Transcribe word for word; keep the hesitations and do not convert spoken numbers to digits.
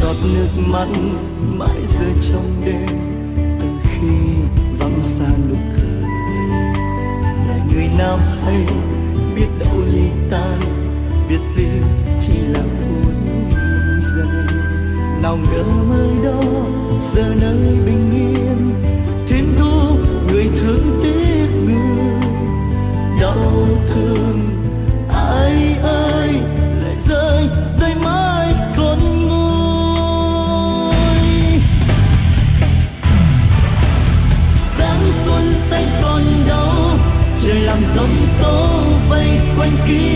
giọt nước mắt mãi rơi trong đêm. Từ khi vắng xa nụ cười, là người nào hay biết đâu ly tan, biết gì chỉ là phút giây. Nào ngờ mới đó giờ nơi bình yên, thêm thu người thương tiếc người đau thương. Ai ơi lại rơi rơi mãi con ngôi. Sáng xuân say còn đâu, trời làm giông tố vây quanh kia.